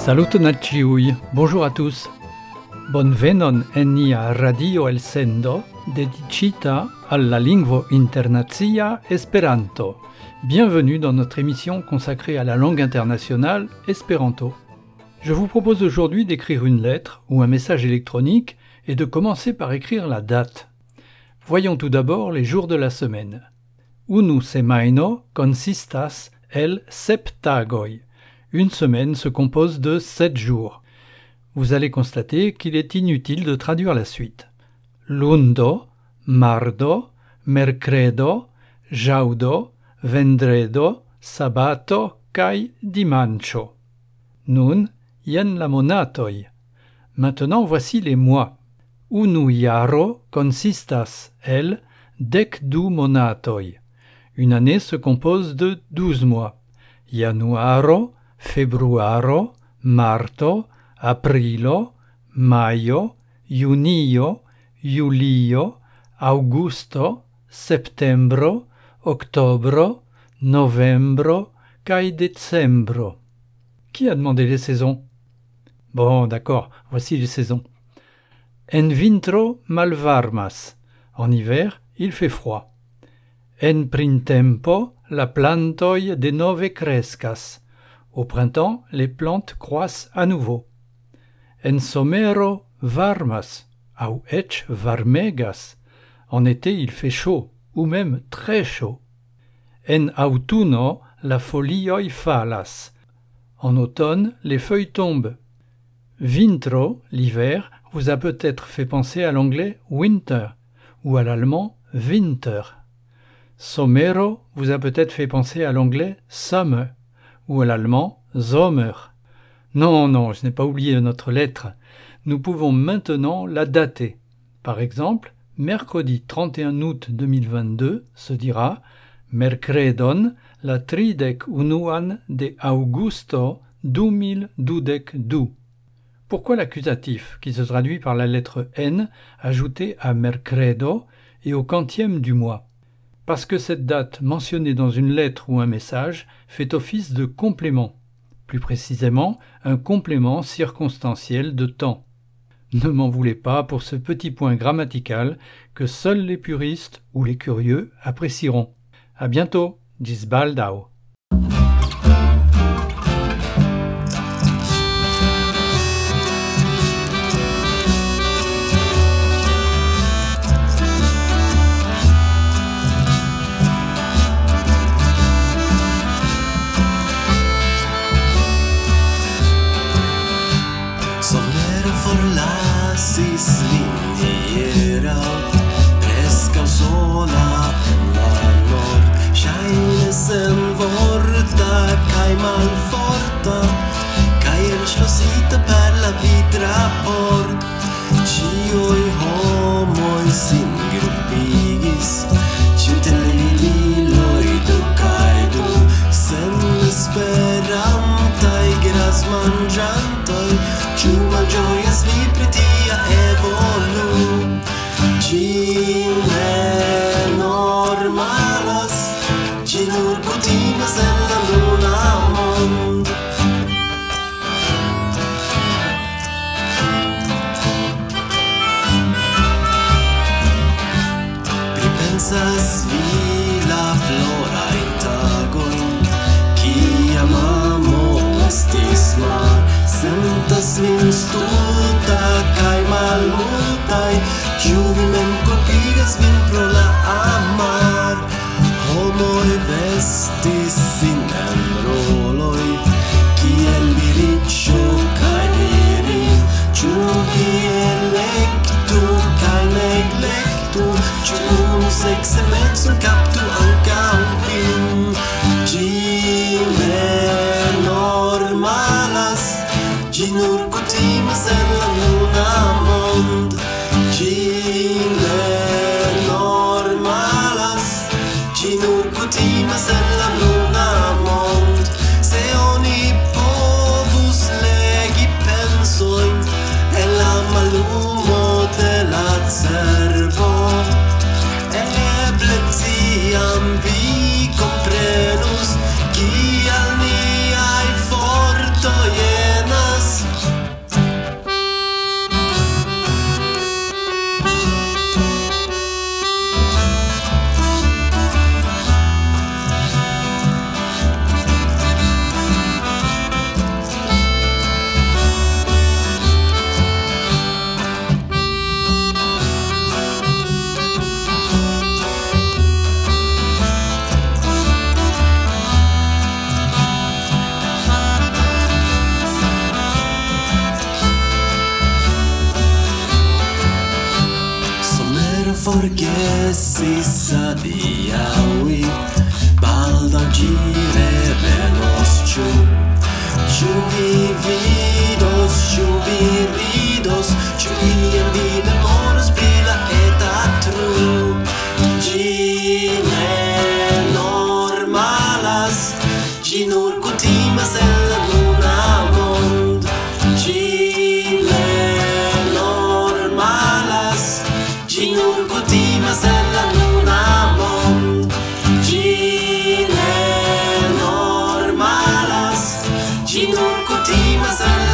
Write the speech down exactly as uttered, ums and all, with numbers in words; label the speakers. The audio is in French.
Speaker 1: Saluton al ĉiuj, bonjour à tous. Bonvenon en nia radio elsendo dedicita alla lingvo internacia Esperanto. Bienvenue dans notre émission consacrée à la langue internationale Espéranto. Je vous propose aujourd'hui d'écrire une lettre ou un message électronique et de commencer par écrire la date. Voyons tout d'abord les jours de la semaine. Unu semajno consistas el sep tagoj. Une semaine se compose de sept jours. Vous allez constater qu'il est inutile de traduire la suite. Lundo, mardo, mercredo, jaudo, vendredo, sabato kaj dimanĉo. Nun, jen la monatoj. Maintenant, voici les mois. Unu jaro consistas el dek du monatoj. Une année se compose de douze mois. Januaro, februaro, marto, aprilo, majo, junio, julio, augusto, septembro, oktobro, novembro kaj decembro. Qui a demandé les saisons? Bon, d'accord, voici les saisons. En vintro malvarmas. En hiver, il fait froid. En printempo la plantoj denove kreskas. Au printemps, les plantes croissent à nouveau. En somero varmas, aŭ eĉ varmegas. En été, il fait chaud, ou même très chaud. En aŭtuno la folioj falas. En automne, les feuilles tombent. Vintro, l'hiver, vous a peut-être fait penser à l'anglais winter ou à l'allemand winter. Somero vous a peut-être fait penser à l'anglais summer ou à l'allemand sommer. Non, non, je n'ai pas oublié notre lettre. Nous pouvons maintenant la dater. Par exemple, mercredi trente et un août deux mille vingt-deux se dira mercredon la tridek unuan de Augusto deux mille douze. Pourquoi l'accusatif, qui se traduit par la lettre N, ajouté à mercredo et au quantième du mois? Parce que cette date mentionnée dans une lettre ou un message fait office de complément, plus précisément un complément circonstanciel de temps. Ne m'en voulez pas pour ce petit point grammatical que seuls les puristes ou les curieux apprécieront. À bientôt, gis baldau.
Speaker 2: Forlasis linjera preskaŭ sola en la nord ŝajnis en vorta kaj malforta kaj elŝlosita per la vitra port ĉiuj homoj sin gruppigis ĉiuteliloj du kaj du senesperantaj grasmanĝantoj ĉu malĝojas vi pri tia evolu? Ĝi ne normalas, ĝi nur kutimas en la nuna mond. Pripensas vi la florajn tagojn, kiam amo estis mar. Sentas vin stulta kaj malmultaj, ĉu vi mem kulpigas vin pro la amar? Homoj vestis sin en roloj, kiel viriĉo kaj virino. Ĉu vi elektu kaj neglektu, ĉu unu seksemecon kaptu ankaŭ vin? Ĝi ne normalas, ĝi nur kutimas en la nuna mond. Ĝi ne normalas, ĝi nur kutimas en la nuna mond. Se oni povus legi pensojn en la mallumo de la cerbo, eble tiam vi komprenus kial niaj fortoj enas forgesis adiaŭi, baldaŭ ĝi revenos, ĉu? Ĉu vi vidos, ĉu vi ridos, ĉu iam vi memoros pri la eta tro? Ĝi ne normalas, ĝi nur kutimas en la nuna mond. Ĝi ne normalas, ĝi nur kutimas en la nuna mond. Ĝi ne normalas, ĝi nur kutimas en